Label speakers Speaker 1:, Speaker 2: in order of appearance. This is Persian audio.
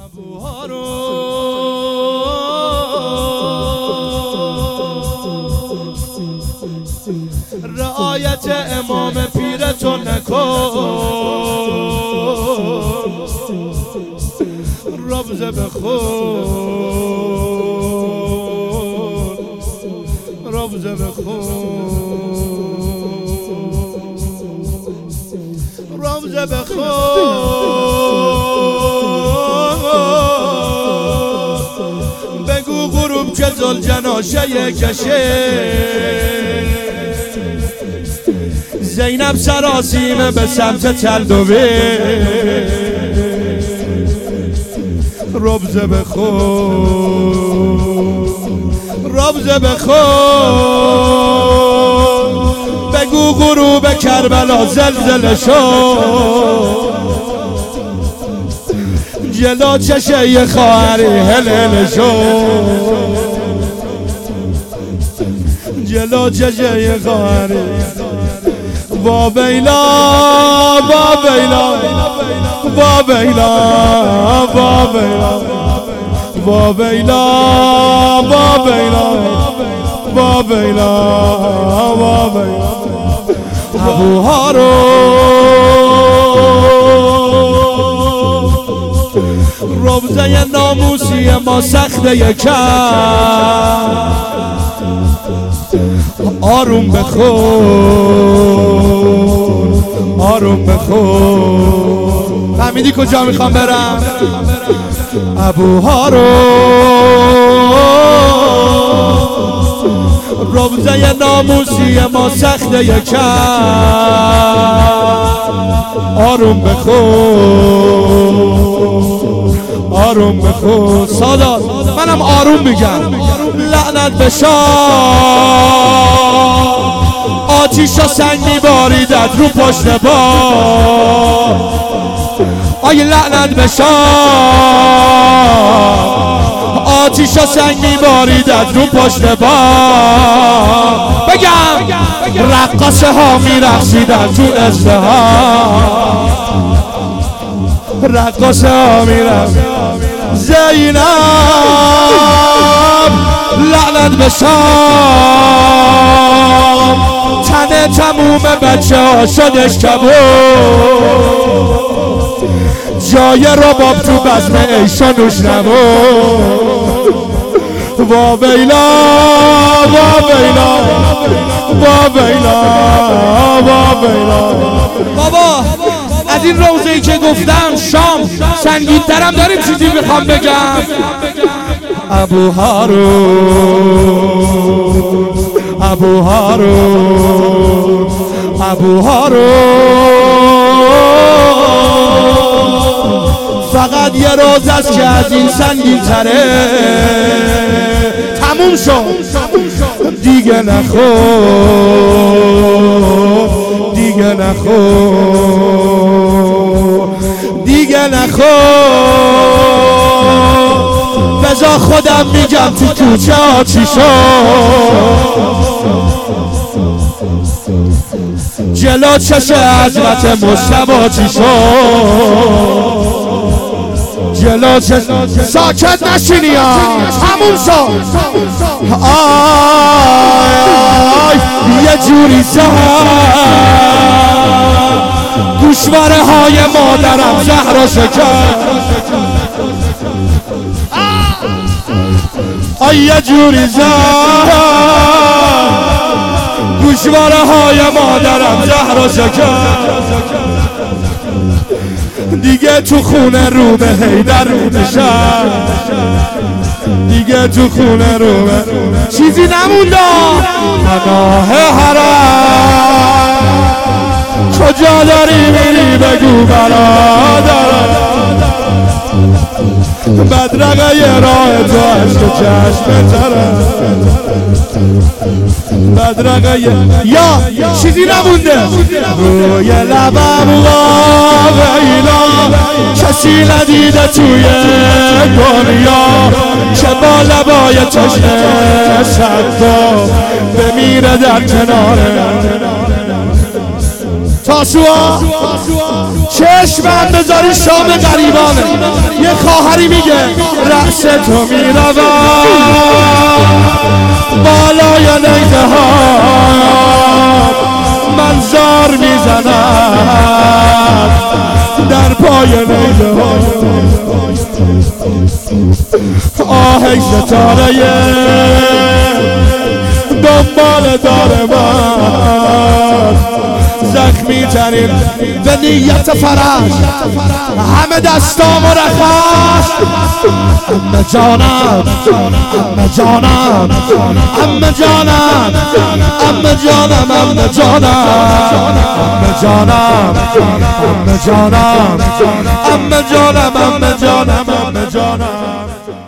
Speaker 1: ابوها رو رعایت امام پیرتون نکن، ربزه بخون، ربزه بخون، ربزه بخون. بگو غروب که ذوالجناشه کشه، زینب سراسیمه به سمت تلدوی، ربزه بخون، ربزه بخون. بگو غروب کربلا زلزله شد، جلو چشه خواهری هلل شد، جلو چشه خواهری. با بیلا با بیلا با بیلا با بیلا با بیلا با بیلا با بیلا با بیلا. ابوها رو ربزه ناموسی ما سخته یکم، آروم بخون، آروم بخون. فهمیدی کجا میخوام برم؟ ابوها رو ربزه ناموسی ما سخته یکم، آروم بخون، آروم بخون. سادات منم آروم میگم. لعنت به شاه، آتیش و سنگ میباریدت رو پشت بام. آی لعنت به شاه، آتیش و سنگ میباریدت رو پشت بام. بگم رقاصه ها میرقصیدن تو ازدهام، رقاصه ها میرقصیدن. زینب لعنت به شام، تن تموم بچه ها شدش کبود، جای رباب تو بزم عیش و نوش نبود. وا بیلا وا بیلا وا بیلا وا بیلا. بابا از این روزه‌ای که گفتم شام سنگین‌ترم داریم چیزی میخوام بگم. ابوها رو ابوها رو ابوها رو فقط یه روز است که از این سنگین‌تره. تموم شد دیگه، نخور دیگه، نخور دیگه، نخور. بذار خودم میگم تو کوچه ها چی شد، جلو چش حضرت مصطفی چی شد، جلو چش. ساکت نشینی ها، تموم شد. آی یه جوری زهر گوشواره های مادرم زهر شکر. آی یه جوری زهر گوشواره های مادرم زهر شکر. دیگه تو خونه رو به حیدر نشم، دیگه تو خونه رو به چیزی نمونده. پناه حرم کجا داری میری بگو برادرم، بدرقه یه راه تو عشق و چشم ترم، بدرقه یا چیزی نمونده. روی لبم واقعیلا کسی ندیده توی دنیا که با لبای تشنه صد بمیره در کناره. تاسوعا چشم هم بذاری شام غریبانه. یه خواهری میگه رأس تو میروم بالای نیزه ها من زار میزنم در پای نیزه ها. آهی ستاره دنبال دار من زخمی ترین به نیت فرش همه دستام و رخش. امه جانم امه جانم امه جانم امه جانم امه جانم امه جانم امه جانم امه جانم امه جانم امه جانم.